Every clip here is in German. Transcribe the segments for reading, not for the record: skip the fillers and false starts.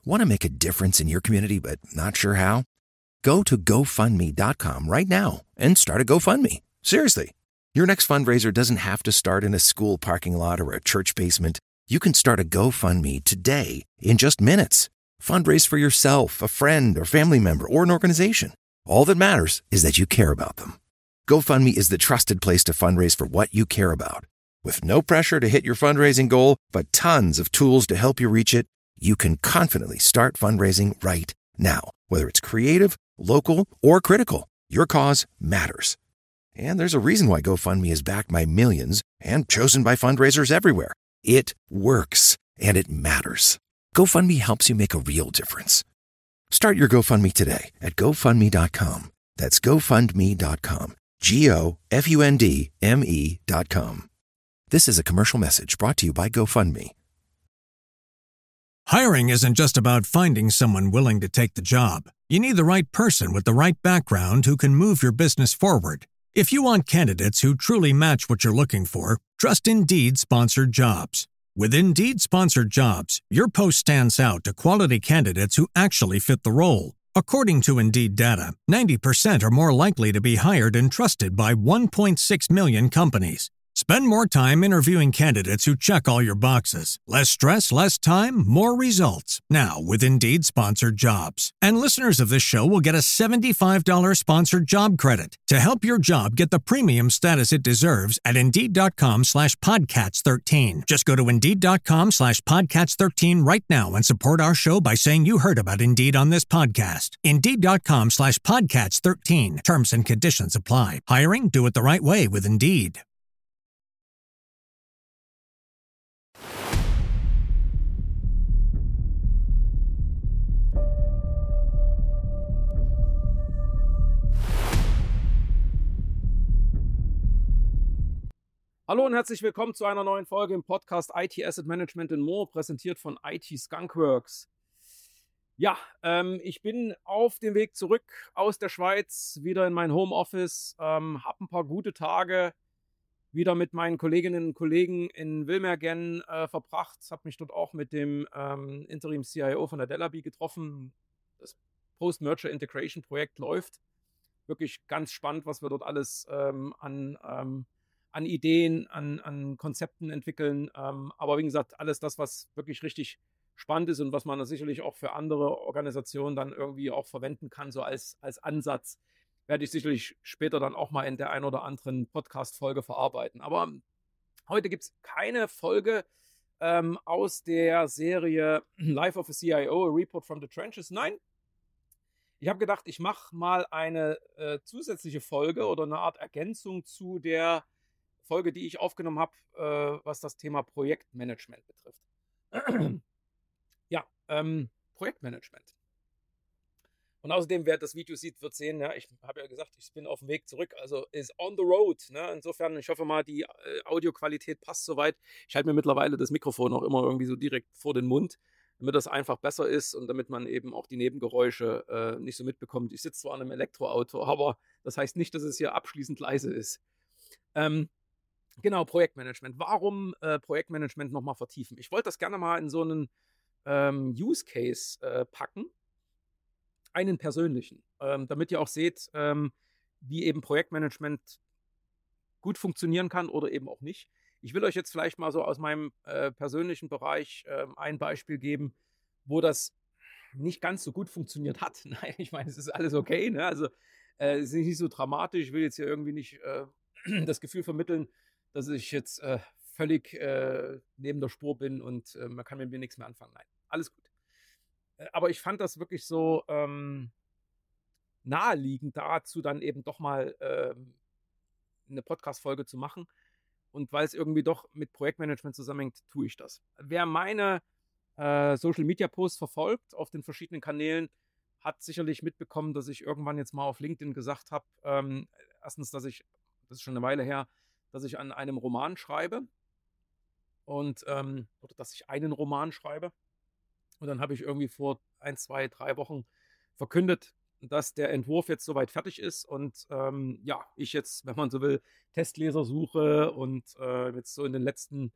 Want to make a difference in your community but not sure how? Go to GoFundMe.com right now and start a GoFundMe. Seriously. Your next fundraiser doesn't have to start in a school parking lot or a church basement. You can start a GoFundMe today in just minutes. Fundraise for yourself, a friend, or family member, or an organization. All that matters is that you care about them. GoFundMe is the trusted place to fundraise for what you care about. With no pressure to hit your fundraising goal, but tons of tools to help you reach it, you can confidently start fundraising right now. Whether it's creative, local, or critical, your cause matters. And there's a reason why GoFundMe is backed by millions and chosen by fundraisers everywhere. It works, and it matters. GoFundMe helps you make a real difference. Start your GoFundMe today at GoFundMe.com. That's GoFundMe.com. GoFundMe.com. This is a commercial message brought to you by GoFundMe. Hiring isn't just about finding someone willing to take the job. You need the right person with the right background who can move your business forward. If you want candidates who truly match what you're looking for, trust Indeed Sponsored Jobs. With Indeed Sponsored Jobs, your post stands out to quality candidates who actually fit the role. According to Indeed data, 90% are more likely to be hired and trusted by 1.6 million companies. Spend more time interviewing candidates who check all your boxes. Less stress, less time, more results. Now with Indeed Sponsored Jobs. And listeners of this show will get a $75 sponsored job credit to help your job get the premium status it deserves at Indeed.com/Podcats13. Just go to Indeed.com/Podcats13 right now and support our show by saying you heard about Indeed on this podcast. Indeed.com/Podcats13. Terms and conditions apply. Hiring? Do it the right way with Indeed. Hallo und herzlich willkommen zu einer neuen Folge im Podcast IT Asset Management and More, präsentiert von IT Skunkworks. Ja, ich bin auf dem Weg zurück aus der Schweiz, wieder in mein Homeoffice, habe ein paar gute Tage wieder mit meinen Kolleginnen und Kollegen in Wilmergen verbracht, habe mich dort auch mit dem Interim-CIO von der Delaby getroffen. Das Post-Merger Integration Projekt läuft. Wirklich ganz spannend, was wir dort alles an Ideen, an Konzepten entwickeln. Aber wie gesagt, alles das, was wirklich richtig spannend ist und was man sicherlich auch für andere Organisationen dann irgendwie auch verwenden kann, so als Ansatz, werde ich sicherlich später dann auch mal in der ein oder anderen Podcast-Folge verarbeiten. Aber heute gibt es keine Folge aus der Serie Life of a CIO, a Report from the Trenches. Nein, ich habe gedacht, ich mache mal eine zusätzliche Folge oder eine Art Ergänzung zu der Folge, die ich aufgenommen habe, was das Thema Projektmanagement betrifft. Ja, Projektmanagement. Und außerdem, wer das Video sieht, wird sehen, ja, ich habe ja gesagt, ich bin auf dem Weg zurück, also ist on the road. Ne? Insofern, ich hoffe mal, die Audioqualität passt soweit. Ich halte mir mittlerweile das Mikrofon auch immer irgendwie so direkt vor den Mund, damit das einfach besser ist und damit man eben auch die Nebengeräusche nicht so mitbekommt. Ich sitze zwar in einem Elektroauto, aber das heißt nicht, dass es hier abschließend leise ist. Genau, Projektmanagement. Warum Projektmanagement nochmal vertiefen? Ich wollte das gerne mal in so einen Use Case packen, einen persönlichen, damit ihr auch seht, wie eben Projektmanagement gut funktionieren kann oder eben auch nicht. Ich will euch jetzt vielleicht mal so aus meinem persönlichen Bereich ein Beispiel geben, wo das nicht ganz so gut funktioniert hat. Nein, ich meine, es ist alles okay, ne? Also es ist nicht so dramatisch. Ich will jetzt hier irgendwie nicht das Gefühl vermitteln, dass ich jetzt völlig neben der Spur bin und man kann mit mir nichts mehr anfangen. Nein, alles gut. Aber ich fand das wirklich so naheliegend dazu, dann eben doch mal eine Podcast-Folge zu machen. Und weil es irgendwie doch mit Projektmanagement zusammenhängt, tue ich das. Wer meine Social-Media-Posts verfolgt auf den verschiedenen Kanälen, hat sicherlich mitbekommen, dass ich irgendwann jetzt mal auf LinkedIn gesagt habe, erstens, das ist schon eine Weile her, dass ich an einem Roman schreibe und oder dass ich einen Roman schreibe. Und dann habe ich irgendwie vor 1, 2, 3 Wochen verkündet, dass der Entwurf jetzt soweit fertig ist und ja, ich jetzt, wenn man so will, Testleser suche und jetzt so in den letzten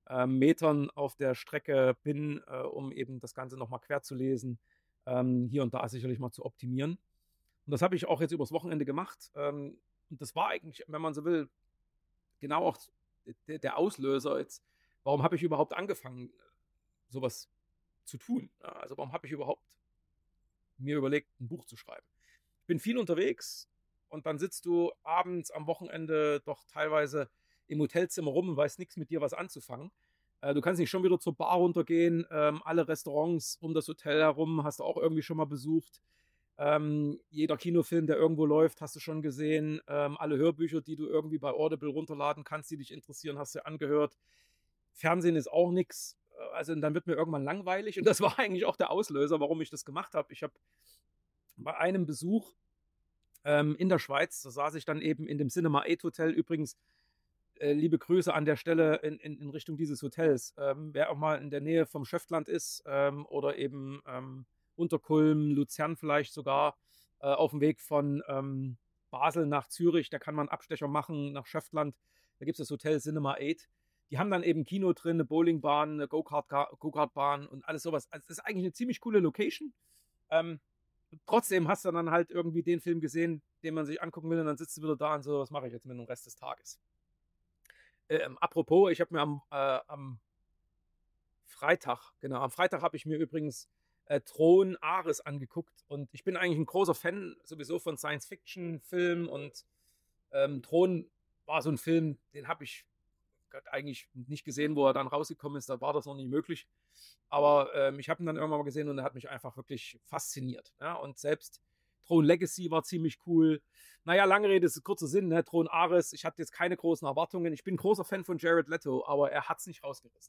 Metern auf der Strecke bin, um eben das Ganze nochmal quer zu lesen, hier und da sicherlich mal zu optimieren. Und das habe ich auch jetzt übers Wochenende gemacht. Und das war eigentlich, wenn man so will, genau auch der Auslöser jetzt. Warum habe ich überhaupt angefangen, sowas zu tun? Also warum habe ich überhaupt mir überlegt, ein Buch zu schreiben? Ich bin viel unterwegs und dann sitzt du abends am Wochenende doch teilweise im Hotelzimmer rum und weißt nichts mit dir was anzufangen. Du kannst nicht schon wieder zur Bar runtergehen. Alle Restaurants um das Hotel herum hast du auch irgendwie schon mal besucht. Jeder Kinofilm, der irgendwo läuft, hast du schon gesehen. Alle Hörbücher, die du irgendwie bei Audible runterladen kannst, die dich interessieren, hast du angehört. Fernsehen ist auch nichts. Also dann wird mir irgendwann langweilig. Und das war eigentlich auch der Auslöser, warum ich das gemacht habe. Ich habe bei einem Besuch in der Schweiz, da saß ich dann eben in dem Cinema 8 Hotel. Übrigens, liebe Grüße an der Stelle in Richtung dieses Hotels. Wer auch mal in der Nähe vom Schöftland ist oder eben Unterkulm, Luzern vielleicht sogar, auf dem Weg von Basel nach Zürich, da kann man Abstecher machen nach Schöftland. Da gibt es das Hotel Cinema 8. Die haben dann eben Kino drin, eine Bowlingbahn, eine Go-Kart-Bahn und alles sowas. Also das ist eigentlich eine ziemlich coole Location. Trotzdem hast du dann halt irgendwie den Film gesehen, den man sich angucken will und dann sitzt du wieder da und so, was mache ich jetzt mit dem Rest des Tages? Apropos, ich habe mir am Freitag habe ich mir übrigens Thron Ares angeguckt und ich bin eigentlich ein großer Fan sowieso von Science-Fiction-Filmen und Thron war so ein Film, den habe ich eigentlich nicht gesehen, wo er dann rausgekommen ist, da war das noch nicht möglich, aber ich habe ihn dann irgendwann mal gesehen und er hat mich einfach wirklich fasziniert, ja? Und selbst Thron Legacy war ziemlich cool. Naja, lange Rede ist kurzer Sinn, ne? Thron Ares, ich hatte jetzt keine großen Erwartungen, ich bin ein großer Fan von Jared Leto, aber er hat es nicht rausgerissen.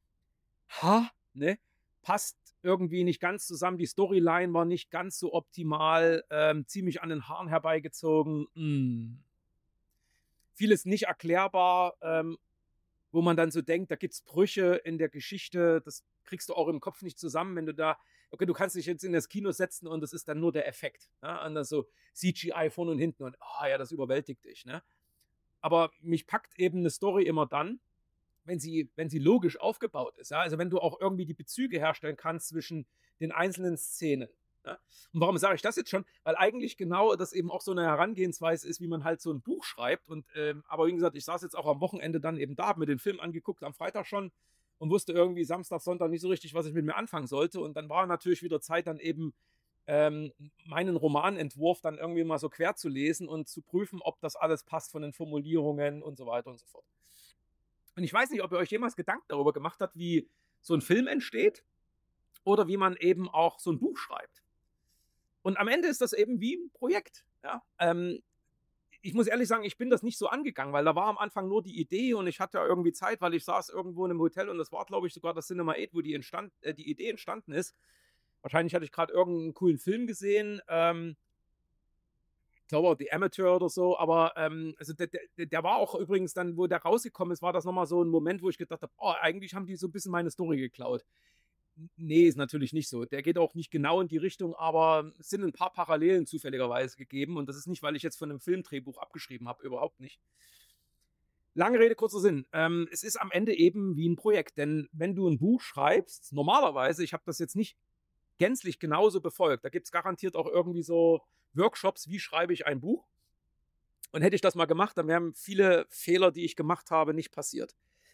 Ne? Passt irgendwie nicht ganz zusammen. Die Storyline war nicht ganz so optimal, ziemlich an den Haaren herbeigezogen. Vieles nicht erklärbar, wo man dann so denkt, da gibt es Brüche in der Geschichte, das kriegst du auch im Kopf nicht zusammen, wenn du da, okay, du kannst dich jetzt in das Kino setzen und das ist dann nur der Effekt. Ne? Und dann so CGI vorne und hinten und ja, das überwältigt dich. Ne? Aber mich packt eben eine Story immer dann, wenn sie logisch aufgebaut ist. Ja? Also wenn du auch irgendwie die Bezüge herstellen kannst zwischen den einzelnen Szenen. Ja? Und warum sage ich das jetzt schon? Weil eigentlich genau das eben auch so eine Herangehensweise ist, wie man halt so ein Buch schreibt. Und aber wie gesagt, ich saß jetzt auch am Wochenende dann eben da, habe mir den Film angeguckt, am Freitag schon und wusste irgendwie Samstag, Sonntag nicht so richtig, was ich mit mir anfangen sollte. Und dann war natürlich wieder Zeit, dann eben meinen Romanentwurf dann irgendwie mal so quer zu lesen und zu prüfen, ob das alles passt von den Formulierungen und so weiter und so fort. Und ich weiß nicht, ob ihr euch jemals Gedanken darüber gemacht habt, wie so ein Film entsteht oder wie man eben auch so ein Buch schreibt. Und am Ende ist das eben wie ein Projekt. Ja? Ich muss ehrlich sagen, ich bin das nicht so angegangen, weil da war am Anfang nur die Idee und ich hatte ja irgendwie Zeit, weil ich saß irgendwo in einem Hotel und das war, glaube ich, sogar das Cinema 8, wo die Idee entstanden ist. Wahrscheinlich hatte ich gerade irgendeinen coolen Film gesehen, ich glaube auch The Amateur oder so, aber also der war auch übrigens dann, wo der rausgekommen ist, war das nochmal so ein Moment, wo ich gedacht habe, oh, eigentlich haben die so ein bisschen meine Story geklaut. Nee, ist natürlich nicht so. Der geht auch nicht genau in die Richtung, aber es sind ein paar Parallelen zufälligerweise gegeben und das ist nicht, weil ich jetzt von einem Filmdrehbuch abgeschrieben habe, überhaupt nicht. Lange Rede, kurzer Sinn. Es ist am Ende eben wie ein Projekt, denn wenn du ein Buch schreibst, normalerweise, ich habe das jetzt nicht gänzlich genauso befolgt, da gibt es garantiert auch irgendwie so Workshops, wie schreibe ich ein Buch. Und hätte ich das mal gemacht, dann wären viele Fehler, die ich gemacht habe, nicht passiert.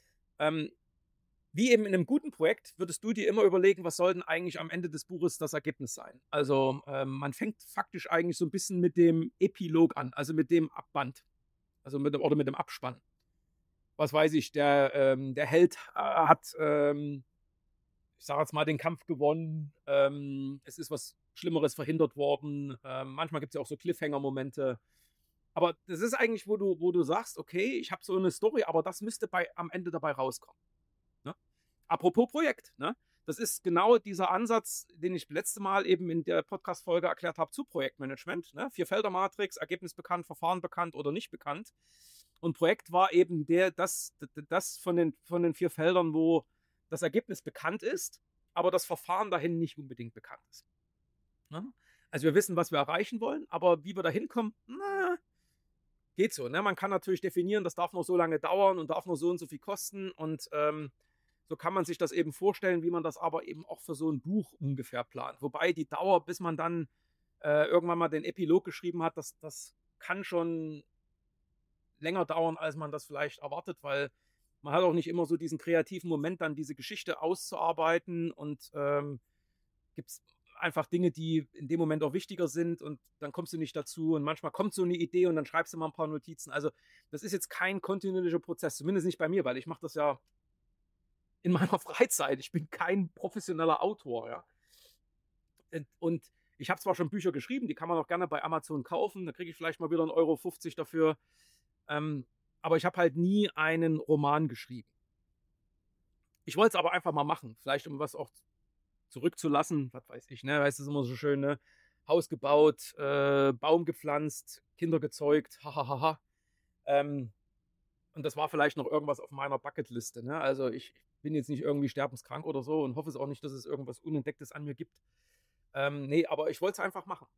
Wie eben in einem guten Projekt würdest du dir immer überlegen, was soll denn eigentlich am Ende des Buches das Ergebnis sein? Also man fängt faktisch eigentlich so ein bisschen mit dem Epilog an, also mit dem Abband, also mit dem Abspann. Was weiß ich, der Held hat, ich sage jetzt mal, den Kampf gewonnen, es ist was Schlimmeres verhindert worden, manchmal gibt es ja auch so Cliffhanger-Momente. Aber das ist eigentlich, wo du sagst, okay, ich habe so eine Story, aber das müsste am Ende dabei rauskommen. Ne? Apropos Projekt, ne? Das ist genau dieser Ansatz, den ich letzte Mal eben in der Podcast-Folge erklärt habe zu Projektmanagement. Ne? 4-Felder-Matrix, Ergebnis bekannt, Verfahren bekannt oder nicht bekannt. Und Projekt war eben das von den 4 Feldern, wo das Ergebnis bekannt ist, aber das Verfahren dahin nicht unbedingt bekannt ist. Ne? Also wir wissen, was wir erreichen wollen, aber wie wir da hinkommen, geht so, ne? Man kann natürlich definieren, das darf nur so lange dauern und darf nur so und so viel kosten und so kann man sich das eben vorstellen, wie man das aber eben auch für so ein Buch ungefähr plant. Wobei die Dauer, bis man dann irgendwann mal den Epilog geschrieben hat, das kann schon länger dauern, als man das vielleicht erwartet, weil man hat auch nicht immer so diesen kreativen Moment, dann diese Geschichte auszuarbeiten und gibt es einfach Dinge, die in dem Moment auch wichtiger sind und dann kommst du nicht dazu und manchmal kommt so eine Idee und dann schreibst du mal ein paar Notizen. Also das ist jetzt kein kontinuierlicher Prozess, zumindest nicht bei mir, weil ich mache das ja in meiner Freizeit. Ich bin kein professioneller Autor, ja. Und ich habe zwar schon Bücher geschrieben, die kann man auch gerne bei Amazon kaufen, da kriege ich vielleicht mal wieder 1,50 € dafür, aber ich habe halt nie einen Roman geschrieben. Ich wollte es aber einfach mal machen, vielleicht um was auch zurückzulassen, was weiß ich, ne, weißt du, ist immer so schön, ne, Haus gebaut, Baum gepflanzt, Kinder gezeugt, hahaha. Und das war vielleicht noch irgendwas auf meiner Bucketliste, ne, also ich bin jetzt nicht irgendwie sterbenskrank oder so und hoffe es auch nicht, dass es irgendwas Unentdecktes an mir gibt. Nee, aber ich wollte es einfach machen.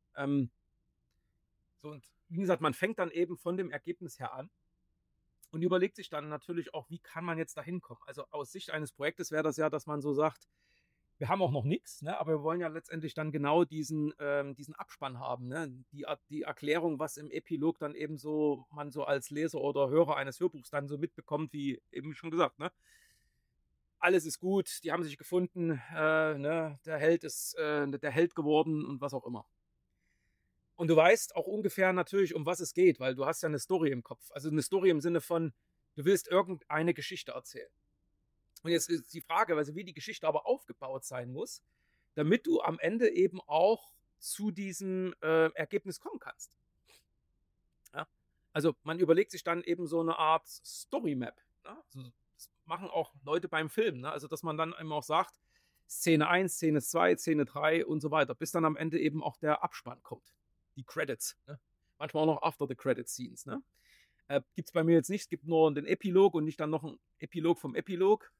So, und wie gesagt, man fängt dann eben von dem Ergebnis her an und überlegt sich dann natürlich auch, wie kann man jetzt da hinkommen. Also aus Sicht eines Projektes wäre das ja, dass man so sagt, wir haben auch noch nichts, ne, aber wir wollen ja letztendlich dann genau diesen Abspann haben, ne, die Erklärung, was im Epilog dann eben so man so als Leser oder Hörer eines Hörbuchs dann so mitbekommt, wie eben schon gesagt, ne. Alles ist gut, die haben sich gefunden, ne, der Held ist der Held geworden und was auch immer. Und du weißt auch ungefähr natürlich, um was es geht, weil du hast ja eine Story im Kopf. Also eine Story im Sinne von, du willst irgendeine Geschichte erzählen. Und jetzt ist die Frage, also wie die Geschichte aber aufgebaut sein muss, damit du am Ende eben auch zu diesem Ergebnis kommen kannst. Ja? Also man überlegt sich dann eben so eine Art Story-Map. Ne? Also das machen auch Leute beim Film. Ne? Also dass man dann immer auch sagt, Szene 1, Szene 2, Szene 3 und so weiter, bis dann am Ende eben auch der Abspann kommt. Die Credits. Ne? Manchmal auch noch After the Credit Scenes. Ne? Gibt es bei mir jetzt nicht. Es gibt nur den Epilog und nicht dann noch ein Epilog vom Epilog.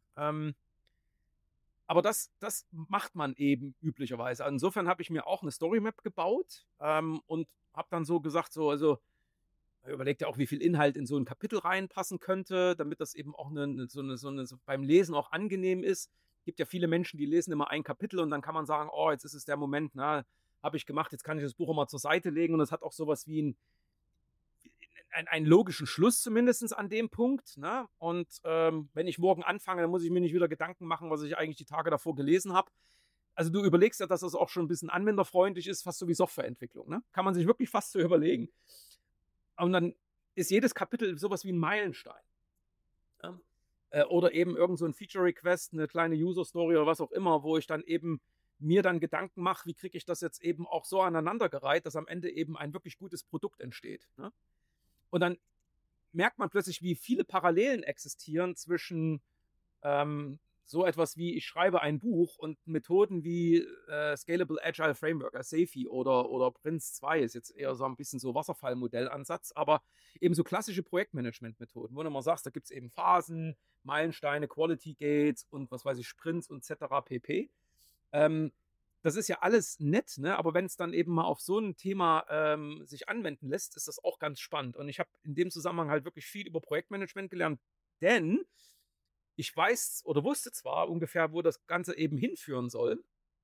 Aber das macht man eben üblicherweise. Also insofern habe ich mir auch eine Storymap gebaut und habe dann so gesagt, also überlegt ja auch, wie viel Inhalt in so ein Kapitel reinpassen könnte, damit das eben auch so beim Lesen auch angenehm ist. Es gibt ja viele Menschen, die lesen immer ein Kapitel und dann kann man sagen, oh, jetzt ist es der Moment, na, habe ich gemacht, jetzt kann ich das Buch auch mal zur Seite legen und es hat auch sowas wie einen logischen Schluss zumindest an dem Punkt. Ne? Und wenn ich morgen anfange, dann muss ich mir nicht wieder Gedanken machen, was ich eigentlich die Tage davor gelesen habe. Also du überlegst ja, dass das auch schon ein bisschen anwenderfreundlich ist, fast so wie Softwareentwicklung. Ne? Kann man sich wirklich fast so überlegen. Und dann ist jedes Kapitel sowas wie ein Meilenstein. Ja? Oder eben irgend so ein Feature-Request, eine kleine User-Story oder was auch immer, wo ich dann eben mir dann Gedanken mache, wie kriege ich das jetzt eben auch so aneinandergereiht, dass am Ende eben ein wirklich gutes Produkt entsteht. Ne? Und dann merkt man plötzlich, wie viele Parallelen existieren zwischen so etwas wie, ich schreibe ein Buch und Methoden wie Scalable Agile Framework, SAFe oder Prince 2 ist jetzt eher so ein bisschen so Wasserfallmodellansatz, aber eben so klassische Projektmanagement-Methoden, wo du mal sagst, da gibt es eben Phasen, Meilensteine, Quality Gates und was weiß ich, Sprints und etc. pp. Das ist ja alles nett, ne? Aber wenn es dann eben mal auf so ein Thema sich anwenden lässt, ist das auch ganz spannend. Und ich habe in dem Zusammenhang halt wirklich viel über Projektmanagement gelernt, denn ich weiß oder wusste zwar ungefähr, wo das Ganze eben hinführen soll.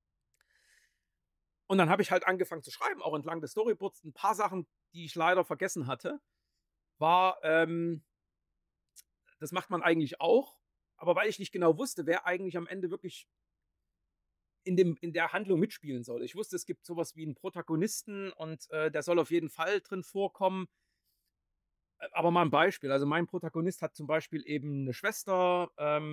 Und dann habe ich halt angefangen zu schreiben, auch entlang des Storyboards. Ein paar Sachen, die ich leider vergessen hatte, war, das macht man eigentlich auch, aber weil ich nicht genau wusste, wer eigentlich am Ende wirklich in der Handlung mitspielen soll. Ich wusste, es gibt sowas wie einen Protagonisten und der soll auf jeden Fall drin vorkommen. Aber mal ein Beispiel. Also mein Protagonist hat zum Beispiel eben eine Schwester,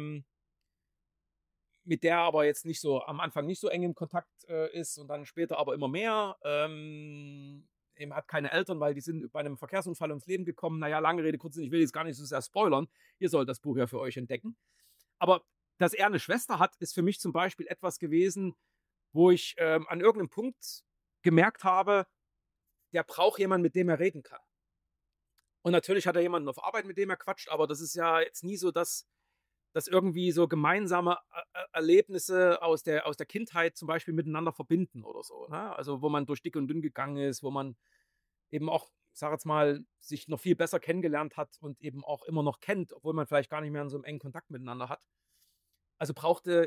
mit der aber jetzt nicht so am Anfang nicht so eng im Kontakt ist und dann später aber immer mehr. Eben hat keine Eltern, weil die sind bei einem Verkehrsunfall ums Leben gekommen. Naja, lange Rede, kurz, ich will jetzt gar nicht so sehr spoilern. Ihr sollt das Buch ja für euch entdecken. Aber dass er eine Schwester hat, ist für mich zum Beispiel etwas gewesen, wo ich an irgendeinem Punkt gemerkt habe, der braucht jemanden, mit dem er reden kann. Und natürlich hat er jemanden auf Arbeit, mit dem er quatscht, aber das ist ja jetzt nie so, dass irgendwie so gemeinsame Erlebnisse aus der Kindheit zum Beispiel miteinander verbinden oder so. Ne? Also wo man durch dick und dünn gegangen ist, wo man eben auch ich sage jetzt mal, sich noch viel besser kennengelernt hat und eben auch immer noch kennt, obwohl man vielleicht gar nicht mehr in so einem engen Kontakt miteinander hat. Also brauchte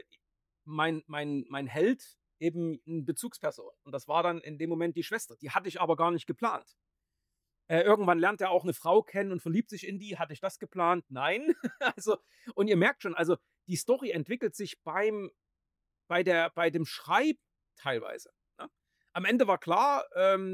mein Held eben eine Bezugsperson. Und das war dann in dem Moment die Schwester. Die hatte ich aber gar nicht geplant. Irgendwann lernt er auch eine Frau kennen und verliebt sich in die. Hatte ich das geplant? Nein. Also, und ihr merkt schon, also die Story entwickelt sich bei dem Schreiben teilweise. Ne? Am Ende war klar,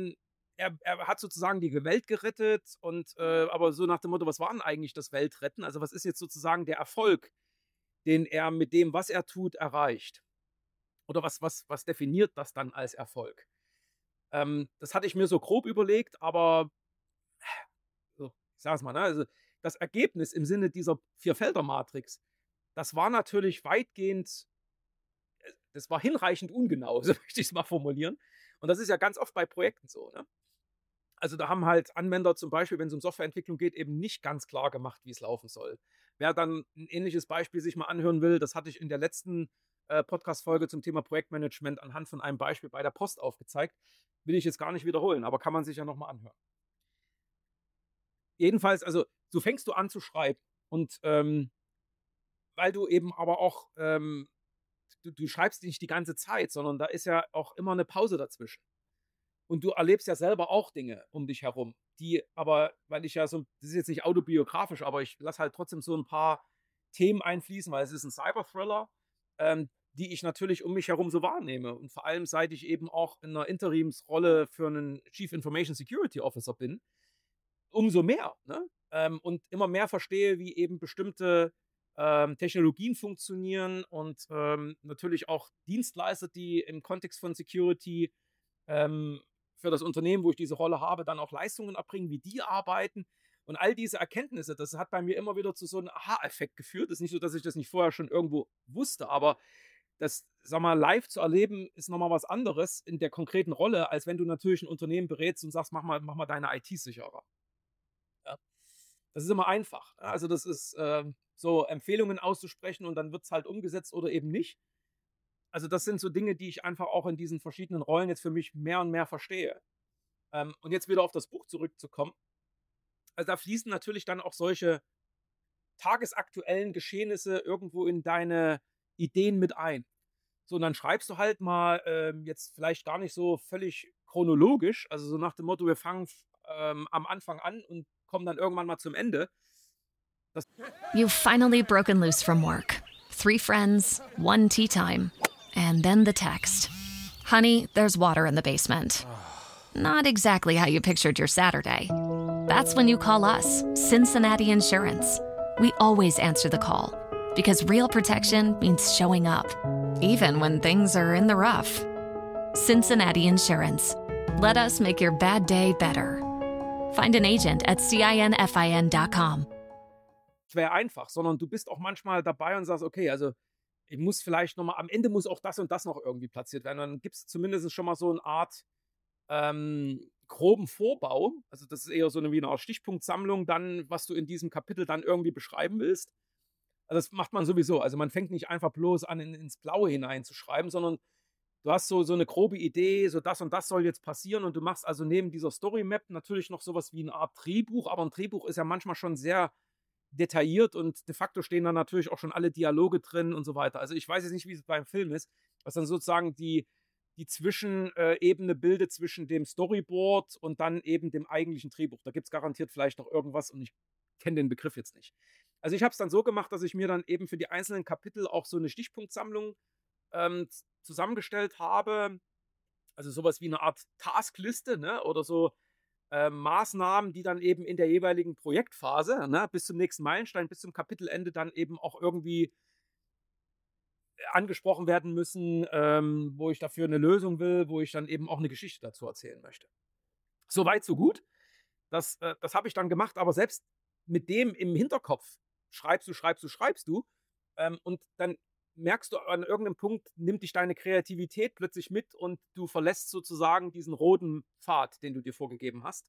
er hat sozusagen die Welt gerettet und aber so nach dem Motto, was war denn eigentlich das Weltretten? Also was ist jetzt sozusagen der Erfolg, den er mit dem, was er tut, erreicht? Oder was definiert das dann als Erfolg? Das hatte ich mir so grob überlegt, aber so, ich sage es mal, ne? Also das Ergebnis im Sinne dieser Vierfelder-Matrix, das war natürlich weitgehend, das war hinreichend ungenau, so möchte ich es mal formulieren. Und das ist ja ganz oft bei Projekten so. Ne? Also da haben halt Anwender zum Beispiel, wenn es um Softwareentwicklung geht, eben nicht ganz klar gemacht, wie es laufen soll. Wer dann ein ähnliches Beispiel sich mal anhören will, das hatte ich in der letzten Podcast-Folge zum Thema Projektmanagement anhand von einem Beispiel bei der Post aufgezeigt. Will ich jetzt gar nicht wiederholen, aber kann man sich ja nochmal anhören. Jedenfalls, also so fängst du an zu schreiben und weil du eben aber auch, du schreibst nicht die ganze Zeit, sondern da ist ja auch immer eine Pause dazwischen. Und du erlebst ja selber auch Dinge um dich herum, die aber, weil ich ja so, das ist jetzt nicht autobiografisch, aber ich lasse halt trotzdem so ein paar Themen einfließen, weil es ist ein Cyber-Thriller, die ich natürlich um mich herum so wahrnehme. Und vor allem, seit ich eben auch in einer Interimsrolle für einen Chief Information Security Officer bin, umso mehr. Ne? Und immer mehr verstehe, wie eben bestimmte Technologien funktionieren und natürlich auch Dienstleister, die im Kontext von Security für das Unternehmen, wo ich diese Rolle habe, dann auch Leistungen erbringen, wie die arbeiten. Und all diese Erkenntnisse, das hat bei mir immer wieder zu so einem Aha-Effekt geführt. Es ist nicht so, dass ich das nicht vorher schon irgendwo wusste, aber das, sag mal, live zu erleben, ist nochmal was anderes in der konkreten Rolle, als wenn du natürlich ein Unternehmen berätst und sagst, mach mal deine IT sicherer. Ja. Das ist immer einfach. Also das ist so Empfehlungen auszusprechen und dann wird es halt umgesetzt oder eben nicht. Also das sind so Dinge, die ich einfach auch in diesen verschiedenen Rollen jetzt für mich mehr und mehr verstehe. Und jetzt wieder auf das Buch zurückzukommen. Also da fließen natürlich dann auch solche tagesaktuellen Geschehnisse irgendwo in deine Ideen mit ein. So, und dann schreibst du halt mal jetzt vielleicht gar nicht so völlig chronologisch, also so nach dem Motto, wir fangen am Anfang an und kommen dann irgendwann mal zum Ende. You've finally broken loose from work. 3 friends, 1 tea time, and then the text. Honey, there's water in the basement. Not exactly how you pictured your Saturday. That's when you call us, Cincinnati Insurance. We always answer the call because real protection means showing up, even when things are in the rough. Cincinnati Insurance. Let us make your bad day better. Find an agent at cinfin.com. Wäre einfach, sondern du bist auch manchmal dabei und sagst, okay, also ich muss vielleicht nochmal, am Ende muss auch das und das noch irgendwie platziert werden. Dann gibt es zumindest schon mal so eine Art groben Vorbau. Also das ist eher so wie eine Art Stichpunktsammlung dann, was du in diesem Kapitel dann irgendwie beschreiben willst. Also das macht man sowieso. Also man fängt nicht einfach bloß an, ins Blaue hineinzuschreiben, sondern du hast so eine grobe Idee, so das und das soll jetzt passieren und du machst also neben dieser Story-Map natürlich noch sowas wie eine Art Drehbuch, aber ein Drehbuch ist ja manchmal schon sehr detailliert und de facto stehen dann natürlich auch schon alle Dialoge drin und so weiter. Also ich weiß jetzt nicht, wie es beim Film ist, was dann sozusagen die Zwischenebene bildet zwischen dem Storyboard und dann eben dem eigentlichen Drehbuch. Da gibt es garantiert vielleicht noch irgendwas und ich kenne den Begriff jetzt nicht. Also ich habe es dann so gemacht, dass ich mir dann eben für die einzelnen Kapitel auch so eine Stichpunktsammlung zusammengestellt habe. Also sowas wie eine Art Taskliste, ne? Oder so Maßnahmen, die dann eben in der jeweiligen Projektphase, ne, bis zum nächsten Meilenstein, bis zum Kapitelende dann eben auch irgendwie angesprochen werden müssen, wo ich dafür eine Lösung will, wo ich dann eben auch eine Geschichte dazu erzählen möchte. So weit, so gut. Das habe ich dann gemacht, aber selbst mit dem im Hinterkopf schreibst du und dann merkst du, an irgendeinem Punkt nimmt dich deine Kreativität plötzlich mit und du verlässt sozusagen diesen roten Pfad, den du dir vorgegeben hast.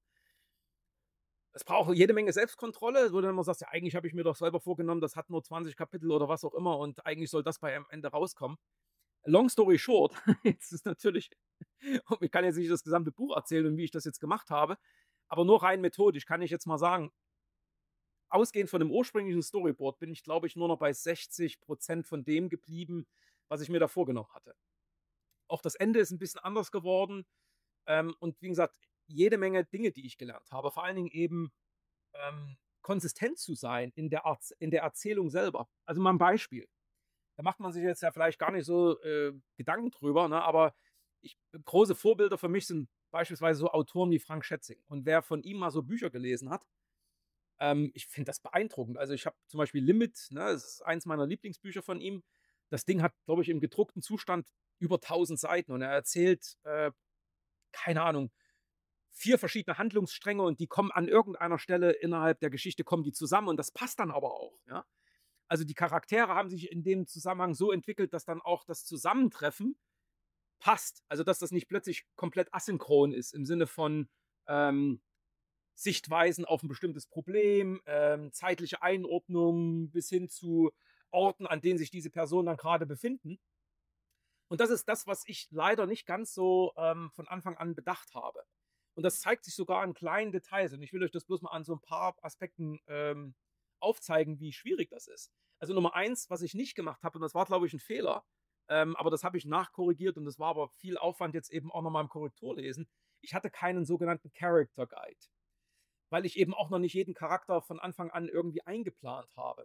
Es braucht jede Menge Selbstkontrolle, wo du dann immer sagst, ja, eigentlich habe ich mir doch selber vorgenommen, das hat nur 20 Kapitel oder was auch immer und eigentlich soll das bei am Ende rauskommen. Long story short, jetzt ist natürlich, ich kann jetzt nicht das gesamte Buch erzählen und wie ich das jetzt gemacht habe, Aber nur rein methodisch kann ich jetzt mal sagen, ausgehend von dem ursprünglichen Storyboard bin ich, glaube ich, nur noch bei 60% von dem geblieben, was ich mir da vorgenommen hatte. Auch das Ende ist ein bisschen anders geworden. Und wie gesagt, jede Menge Dinge, die ich gelernt habe. Vor allen Dingen eben konsistent zu sein in der Erzählung selber. Also mal ein Beispiel. Da macht man sich jetzt ja vielleicht gar nicht so Gedanken drüber, ne? Aber große Vorbilder für mich sind beispielsweise so Autoren wie Frank Schätzing. Und wer von ihm mal so Bücher gelesen hat, ich finde das beeindruckend. Also ich habe zum Beispiel Limit, ne? Das ist eins meiner Lieblingsbücher von ihm. Das Ding hat, glaube ich, im gedruckten Zustand über 1000 Seiten und er erzählt, keine Ahnung, 4 verschiedene Handlungsstränge und die kommen an irgendeiner Stelle innerhalb der Geschichte, kommen die zusammen und das passt dann aber auch, ja. Also die Charaktere haben sich in dem Zusammenhang so entwickelt, dass dann auch das Zusammentreffen passt. Also dass das nicht plötzlich komplett asynchron ist im Sinne von Sichtweisen auf ein bestimmtes Problem, zeitliche Einordnung bis hin zu Orten, an denen sich diese Personen dann gerade befinden. Und das ist das, was ich leider nicht ganz so von Anfang an bedacht habe. Und das zeigt sich sogar in kleinen Details. Und ich will euch das bloß mal an so ein paar Aspekten aufzeigen, wie schwierig das ist. Also Nummer 1, was ich nicht gemacht habe, und das war, glaube ich, ein Fehler, aber das habe ich nachkorrigiert und das war aber viel Aufwand jetzt eben auch nochmal im Korrekturlesen. Ich hatte keinen sogenannten Character Guide, weil ich eben auch noch nicht jeden Charakter von Anfang an irgendwie eingeplant habe.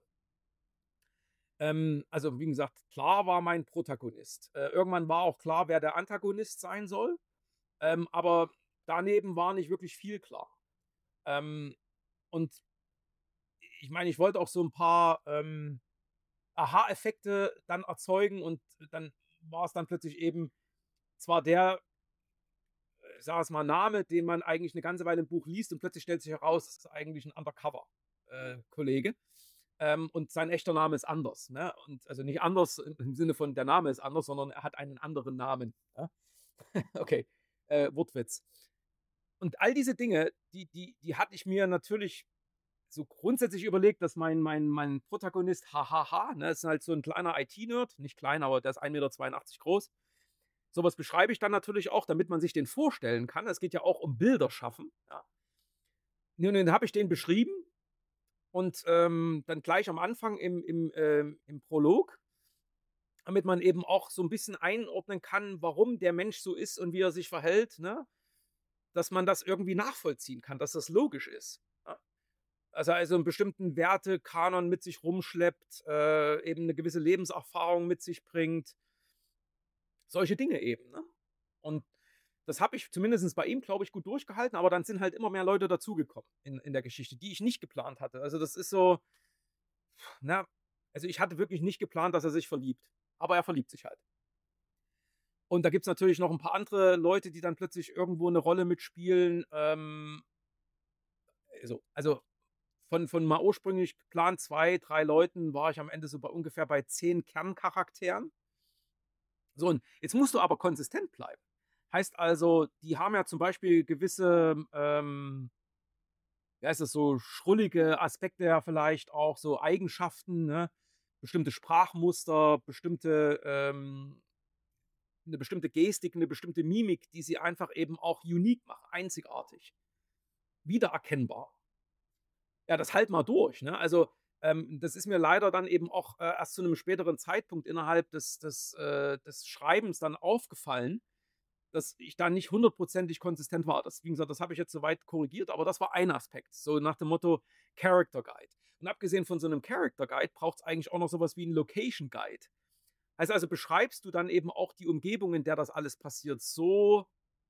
Also wie gesagt, klar war mein Protagonist. Irgendwann war auch klar, wer der Antagonist sein soll, aber daneben war nicht wirklich viel klar. Und ich meine, ich wollte auch so ein paar Aha-Effekte dann erzeugen und dann war es dann plötzlich eben zwar der, ich sage es mal, Name, den man eigentlich eine ganze Weile im Buch liest und plötzlich stellt sich heraus, das ist eigentlich ein Undercover-Kollege. Und sein echter Name ist anders. Ne? Und also nicht anders im Sinne von der Name ist anders, sondern er hat einen anderen Namen. Ja? Okay, Wortwitz. Und all diese Dinge, die hatte ich mir natürlich so grundsätzlich überlegt, dass mein Protagonist, ne, ist halt so ein kleiner IT-Nerd, nicht klein, aber der ist 1,82 Meter groß. Sowas beschreibe ich dann natürlich auch, damit man sich den vorstellen kann. Es geht ja auch um Bilder schaffen. Ja. Nun, dann habe ich den beschrieben und dann gleich am Anfang im Prolog, damit man eben auch so ein bisschen einordnen kann, warum der Mensch so ist und wie er sich verhält, ne? Dass man das irgendwie nachvollziehen kann, dass das logisch ist. Ja? Also einen bestimmten Wertekanon mit sich rumschleppt, eben eine gewisse Lebenserfahrung mit sich bringt. Solche Dinge eben. Ne? Und das habe ich zumindest bei ihm, glaube ich, gut durchgehalten, aber dann sind halt immer mehr Leute dazugekommen in der Geschichte, die ich nicht geplant hatte. Also das ist so, na, also ich hatte wirklich nicht geplant, dass er sich verliebt. Aber er verliebt sich halt. Und da gibt es natürlich noch ein paar andere Leute, die dann plötzlich irgendwo eine Rolle mitspielen. Also von mal ursprünglich geplant 2, 3 Leuten war ich am Ende so ungefähr bei 10 Kerncharakteren. So, und jetzt musst du aber konsistent bleiben. Heißt also, die haben ja zum Beispiel gewisse, wie heißt das, so schrullige Aspekte ja vielleicht auch, so Eigenschaften, ne? Bestimmte Sprachmuster, eine bestimmte Gestik, eine bestimmte Mimik, die sie einfach eben auch unique macht, einzigartig, wiedererkennbar. Ja, das halt mal durch. Ne? Also das ist mir leider dann eben auch erst zu einem späteren Zeitpunkt innerhalb des Schreibens dann aufgefallen, dass ich da nicht hundertprozentig konsistent war. Wie gesagt, das habe ich jetzt soweit korrigiert, aber das war ein Aspekt. So nach dem Motto Character Guide. Und abgesehen von so einem Character Guide braucht es eigentlich auch noch sowas wie einen Location Guide. Also beschreibst du dann eben auch die Umgebung, in der das alles passiert, so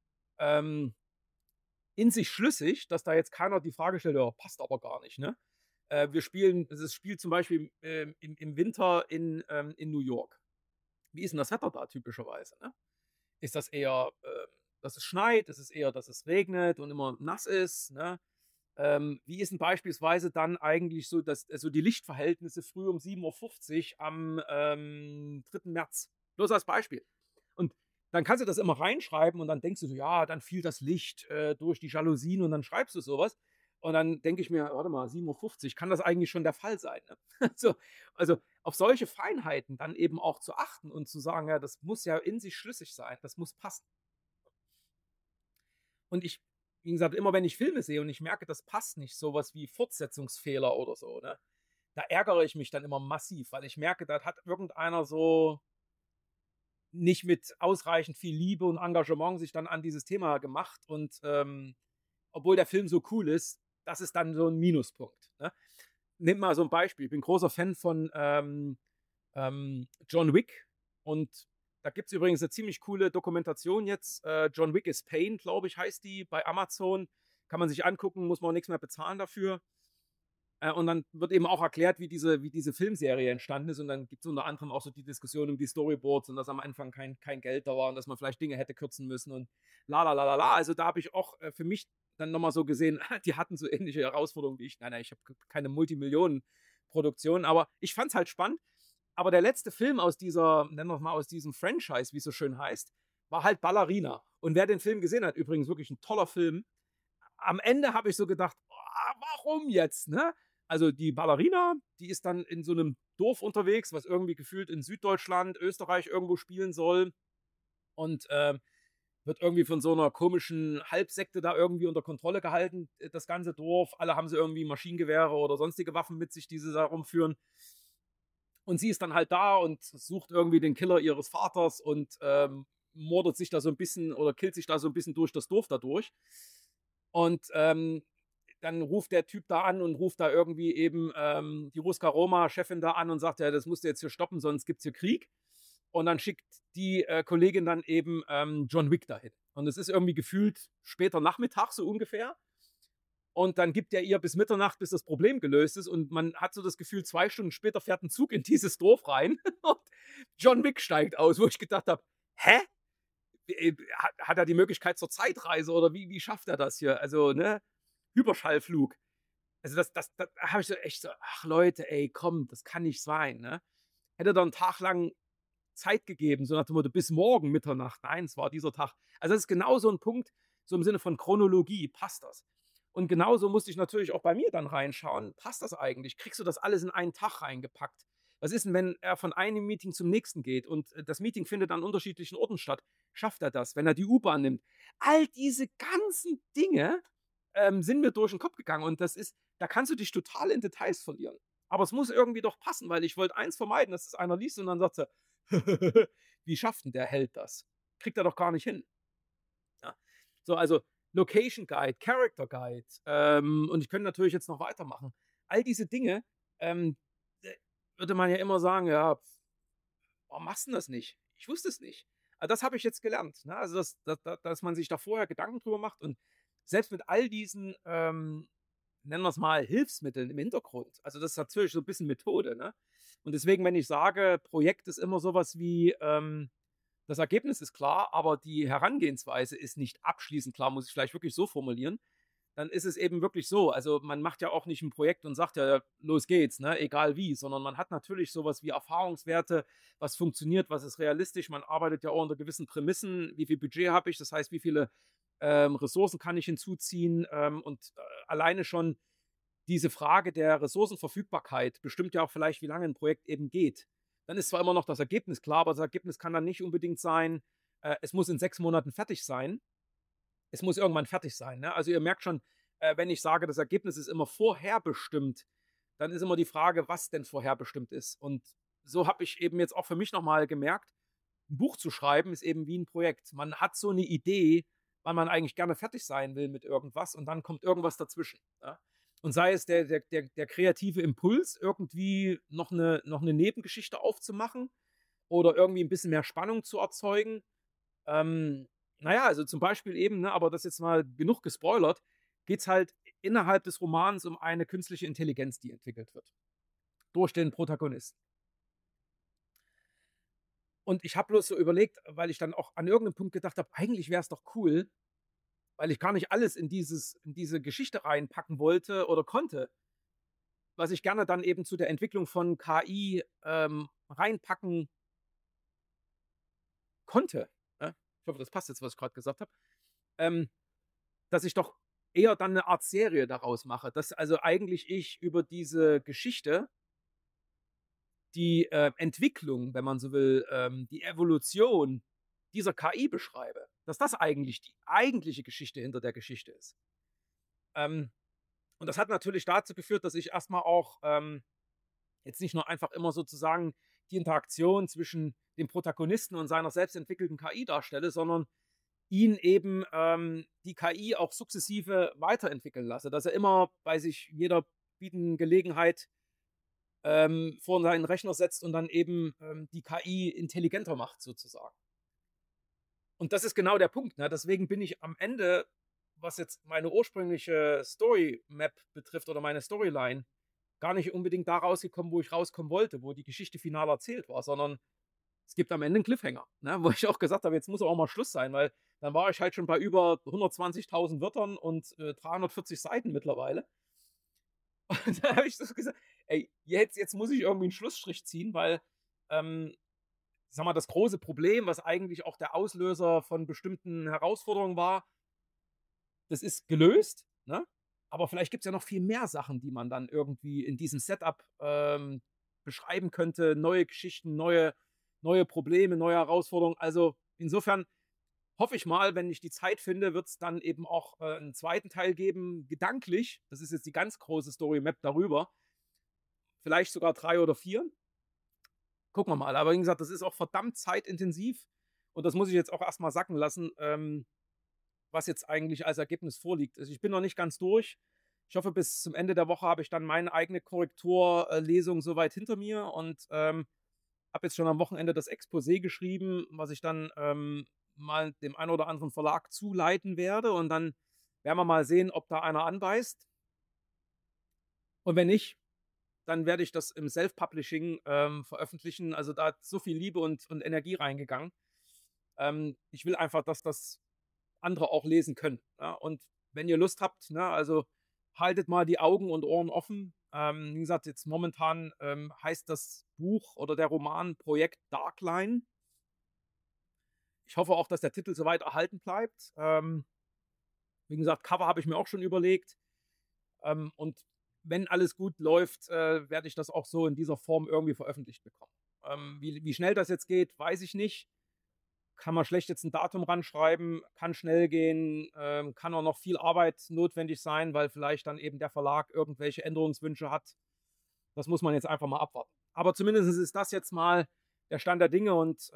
in sich schlüssig, dass da jetzt keiner die Frage stellt, ja, passt aber gar nicht, ne? Das spielt zum Beispiel im Winter in New York. Wie ist denn das Wetter da typischerweise, ne? Ist das eher, dass es schneit? Ist es eher, dass es regnet und immer nass ist, ne? Wie ist denn beispielsweise dann eigentlich so, also die Lichtverhältnisse früh um 7:50 Uhr am 3. März? Bloß als Beispiel. Und dann kannst du das immer reinschreiben und dann denkst du so, ja, dann fiel das Licht durch die Jalousien und dann schreibst du sowas. Und dann denke ich mir, warte mal, 7:50 Uhr, kann das eigentlich schon der Fall sein? Ne? Also auf solche Feinheiten dann eben auch zu achten und zu sagen, ja, das muss ja in sich schlüssig sein, das muss passen. Und wie gesagt, immer wenn ich Filme sehe und ich merke, das passt nicht, sowas wie Fortsetzungsfehler oder so, ne? Da ärgere ich mich dann immer massiv, weil ich merke, da hat irgendeiner so nicht mit ausreichend viel Liebe und Engagement sich dann an dieses Thema gemacht und obwohl der Film so cool ist, das ist dann so ein Minuspunkt. Ne? Nimm mal so ein Beispiel. Ich bin großer Fan von John Wick und da gibt es übrigens eine ziemlich coole Dokumentation jetzt. John Wick is Pain, glaube ich, heißt die, bei Amazon. Kann man sich angucken, muss man auch nichts mehr bezahlen dafür. Und dann wird eben auch erklärt, wie diese Filmserie entstanden ist. Und dann gibt es unter anderem auch so die Diskussion um die Storyboards und dass am Anfang kein Geld da war und dass man vielleicht Dinge hätte kürzen müssen und la. Also da habe ich auch für mich dann nochmal so gesehen, die hatten so ähnliche Herausforderungen wie ich. Nein, ich habe keine Multimillionen-Produktion, aber ich fand es halt spannend. Aber der letzte Film aus nennen wir es mal aus diesem Franchise, wie es so schön heißt, war halt Ballerina. Und wer den Film gesehen hat, übrigens wirklich ein toller Film. Am Ende habe ich so gedacht, warum jetzt, ne? Also die Ballerina, die ist dann in so einem Dorf unterwegs, was irgendwie gefühlt in Süddeutschland, Österreich irgendwo spielen soll und wird irgendwie von so einer komischen Halbsekte da irgendwie unter Kontrolle gehalten, das ganze Dorf. Alle haben sie irgendwie Maschinengewehre oder sonstige Waffen mit sich, die sie da rumführen. Und sie ist dann halt da und sucht irgendwie den Killer ihres Vaters und mordet sich da so ein bisschen oder killt sich da so ein bisschen durch das Dorf dadurch. Und dann ruft der Typ da an und ruft da irgendwie eben die Ruska Roma-Chefin da an und sagt, ja, das musst du jetzt hier stoppen, sonst gibt es hier Krieg. Und dann schickt die Kollegin dann eben John Wick dahin. Und es ist irgendwie gefühlt später Nachmittag so ungefähr. Und dann gibt er ihr bis Mitternacht, bis das Problem gelöst ist. Und man hat so das Gefühl, 2 Stunden später fährt ein Zug in dieses Dorf rein und John Wick steigt aus, wo ich gedacht habe, hä? Hat er die Möglichkeit zur Zeitreise oder wie schafft er das hier? Also, ne? Überschallflug. Also da habe ich so echt so, ach Leute, ey, komm, das kann nicht sein, ne? Hätte da einen Tag lang Zeit gegeben, so nach dem Motto, bis morgen Mitternacht. Nein, es war dieser Tag. Also das ist genau so ein Punkt, so im Sinne von Chronologie, passt das? Und genauso musste ich natürlich auch bei mir dann reinschauen, passt das eigentlich? Kriegst du das alles in einen Tag reingepackt? Was ist denn, wenn er von einem Meeting zum nächsten geht und das Meeting findet an unterschiedlichen Orten statt? Schafft er das, wenn er die U-Bahn nimmt? All diese ganzen Dinge sind mir durch den Kopf gegangen und da kannst du dich total in Details verlieren. Aber es muss irgendwie doch passen, weil ich wollte eins vermeiden, dass das einer liest und dann sagt er, wie schafft denn der Held das? Kriegt er doch gar nicht hin. Ja. So, also Location Guide, Character Guide und ich könnte natürlich jetzt noch weitermachen. All diese Dinge würde man ja immer sagen, ja, warum machst du das nicht? Ich wusste es nicht. Aber das habe ich jetzt gelernt. Ne? Also, dass man sich da vorher Gedanken drüber macht und selbst mit all diesen, nennen wir es mal, Hilfsmitteln im Hintergrund. Also das ist natürlich so ein bisschen Methode. Ne? Und deswegen, wenn ich sage, Projekt ist immer sowas wie, das Ergebnis ist klar, aber die Herangehensweise ist nicht abschließend klar, muss ich vielleicht wirklich so formulieren, dann ist es eben wirklich so. Also man macht ja auch nicht ein Projekt und sagt ja, los geht's, ne? Egal wie, sondern man hat natürlich sowas wie Erfahrungswerte, was funktioniert, was ist realistisch. Man arbeitet ja auch unter gewissen Prämissen. Wie viel Budget habe ich? Das heißt, wie viele Ressourcen kann ich hinzuziehen? Und alleine schon diese Frage der Ressourcenverfügbarkeit bestimmt ja auch vielleicht, wie lange ein Projekt eben geht. Dann ist zwar immer noch das Ergebnis klar, aber das Ergebnis kann dann nicht unbedingt sein, es muss in 6 Monaten fertig sein. Es muss irgendwann fertig sein. Ne? Also ihr merkt schon, wenn ich sage, das Ergebnis ist immer vorherbestimmt, dann ist immer die Frage, was denn vorherbestimmt ist. Und so habe ich eben jetzt auch für mich nochmal gemerkt, ein Buch zu schreiben ist eben wie ein Projekt. Man hat so eine Idee, wann man eigentlich gerne fertig sein will mit irgendwas und dann kommt irgendwas dazwischen. Ja? Und sei es der kreative Impuls, irgendwie noch eine Nebengeschichte aufzumachen oder irgendwie ein bisschen mehr Spannung zu erzeugen. Naja, also zum Beispiel eben, ne, aber das jetzt mal genug gespoilert, geht es halt innerhalb des Romans um eine künstliche Intelligenz, die entwickelt wird. Durch den Protagonisten. Und ich habe bloß so überlegt, weil ich dann auch an irgendeinem Punkt gedacht habe, eigentlich wäre es doch cool, weil ich gar nicht alles in diese Geschichte reinpacken wollte oder konnte, was ich gerne dann eben zu der Entwicklung von KI reinpacken konnte. Ja? Ich hoffe, das passt jetzt, was ich gerade gesagt habe. Dass ich doch eher dann eine Art Serie daraus mache. Dass also eigentlich ich über diese Geschichte die Entwicklung, wenn man so will, die Evolution dieser KI beschreibe. dass das eigentlich die eigentliche Geschichte hinter der Geschichte ist. Und das hat natürlich dazu geführt, dass ich erstmal auch jetzt nicht nur einfach immer sozusagen die Interaktion zwischen dem Protagonisten und seiner selbstentwickelten KI darstelle, sondern ihn eben die KI auch sukzessive weiterentwickeln lasse, dass er immer bei sich jeder bietenden Gelegenheit vor seinen Rechner setzt und dann eben die KI intelligenter macht sozusagen. Und das ist genau der Punkt. Ne? Deswegen bin ich am Ende, was jetzt meine ursprüngliche Story-Map betrifft oder meine Storyline, gar nicht unbedingt da rausgekommen, wo ich rauskommen wollte, wo die Geschichte final erzählt war, sondern es gibt am Ende einen Cliffhanger, ne? Wo ich auch gesagt habe, jetzt muss auch mal Schluss sein, weil dann war ich halt schon bei über 120.000 Wörtern und 340 Seiten mittlerweile. Und da habe ich so gesagt, ey, jetzt muss ich irgendwie einen Schlussstrich ziehen, weil, sag mal, das große Problem, was eigentlich auch der Auslöser von bestimmten Herausforderungen war, das ist gelöst, ne? Aber vielleicht gibt es ja noch viel mehr Sachen, die man dann irgendwie in diesem Setup beschreiben könnte. Neue Geschichten, neue Probleme, neue Herausforderungen. Also insofern hoffe ich mal, wenn ich die Zeit finde, wird es dann eben auch einen zweiten Teil geben, gedanklich. Das ist jetzt die ganz große Story-Map darüber. Vielleicht sogar 3 oder 4. Gucken wir mal. Aber wie gesagt, das ist auch verdammt zeitintensiv. Und das muss ich jetzt auch erstmal sacken lassen, was jetzt eigentlich als Ergebnis vorliegt. Also ich bin noch nicht ganz durch. Ich hoffe, bis zum Ende der Woche habe ich dann meine eigene Korrekturlesung soweit hinter mir und habe jetzt schon am Wochenende das Exposé geschrieben, was ich dann mal dem einen oder anderen Verlag zuleiten werde und dann werden wir mal sehen, ob da einer anbeißt. Und wenn nicht, dann werde ich das im Self-Publishing veröffentlichen. Also da hat so viel Liebe und Energie reingegangen. Ich will einfach, dass das andere auch lesen können. Ja? Und wenn ihr Lust habt, ne, also haltet mal die Augen und Ohren offen. Wie gesagt, jetzt momentan heißt das Buch oder der Roman Projekt Darkline. Ich hoffe auch, dass der Titel soweit erhalten bleibt. Wie gesagt, Cover habe ich mir auch schon überlegt. Und wenn alles gut läuft, werde ich das auch so in dieser Form irgendwie veröffentlicht bekommen. Wie schnell das jetzt geht, weiß ich nicht. Kann man schlecht jetzt ein Datum ranschreiben, kann schnell gehen, kann auch noch viel Arbeit notwendig sein, weil vielleicht dann eben der Verlag irgendwelche Änderungswünsche hat. Das muss man jetzt einfach mal abwarten. Aber zumindest ist das jetzt mal der Stand der Dinge und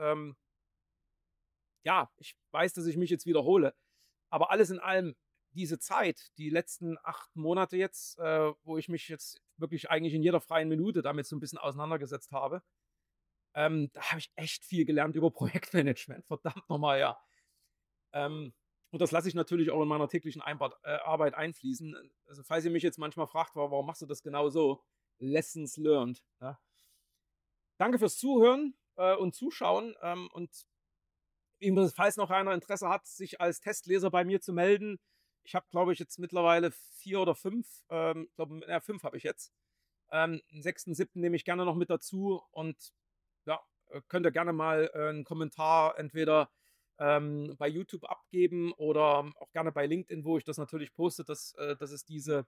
ja, ich weiß, dass ich mich jetzt wiederhole, aber alles in allem, diese Zeit, die letzten 8 Monate jetzt, wo ich mich jetzt wirklich eigentlich in jeder freien Minute damit so ein bisschen auseinandergesetzt habe, da habe ich echt viel gelernt über Projektmanagement, verdammt nochmal, ja. Und das lasse ich natürlich auch in meiner täglichen Arbeit einfließen. Also falls ihr mich jetzt manchmal fragt, warum machst du das genau so? Lessons learned. Ja. Danke fürs Zuhören und Zuschauen und falls noch einer Interesse hat, sich als Testleser bei mir zu melden. Ich habe, glaube ich, jetzt mittlerweile 4 oder 5, ich glaube, 5 habe ich jetzt. Den 6.7. nehme ich gerne noch mit dazu und ja, könnt ihr gerne mal einen Kommentar entweder bei YouTube abgeben oder auch gerne bei LinkedIn, wo ich das natürlich poste, dass es diese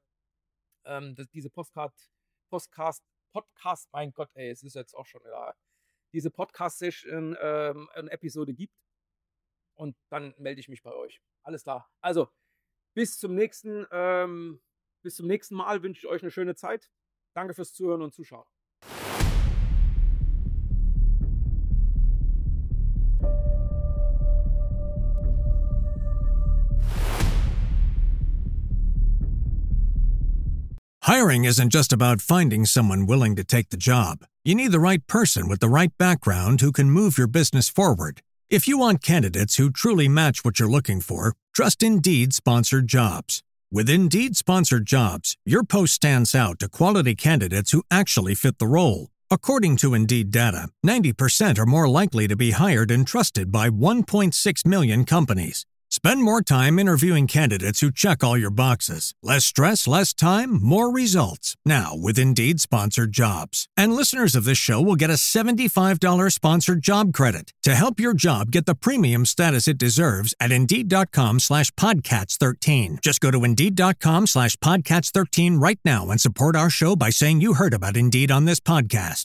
Podcast, mein Gott, ey, es ist jetzt auch schon wieder, diese Podcast-Session eine Episode gibt. Und dann melde ich mich bei euch. Alles klar. Also, bis zum nächsten Mal wünsche ich euch eine schöne Zeit. Danke fürs Zuhören und Zuschauen. Hiring isn't just about finding someone willing to take the job. You need the right person with the right background who can move your business forward. If you want candidates who truly match what you're looking for, trust Indeed Sponsored Jobs. With Indeed Sponsored Jobs, your post stands out to quality candidates who actually fit the role. According to Indeed data, 90% are more likely to be hired and trusted by 1.6 million companies. Spend more time interviewing candidates who check all your boxes. Less stress, less time, more results. Now with Indeed Sponsored Jobs. And listeners of this show will get a $75 sponsored job credit to help your job get the premium status it deserves at Indeed.com/Podcats13. Just go to Indeed.com/Podcats13 right now and support our show by saying you heard about Indeed on this podcast.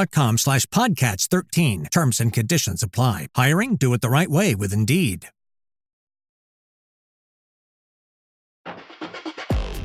Indeed.com/Podcats13. Terms and conditions apply. Hiring? Do it the right way with Indeed.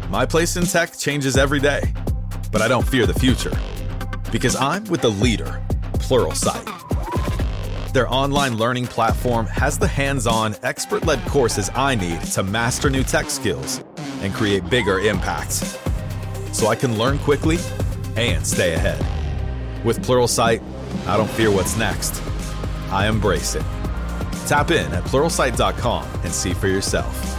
My place in tech changes every day, but I don't fear the future because I'm with the leader, Pluralsight. Their online learning platform has the hands-on, expert-led courses I need to master new tech skills and create bigger impacts, so I can learn quickly and stay ahead. With Pluralsight, I don't fear what's next. I embrace it. Tap in at Pluralsight.com and see for yourself.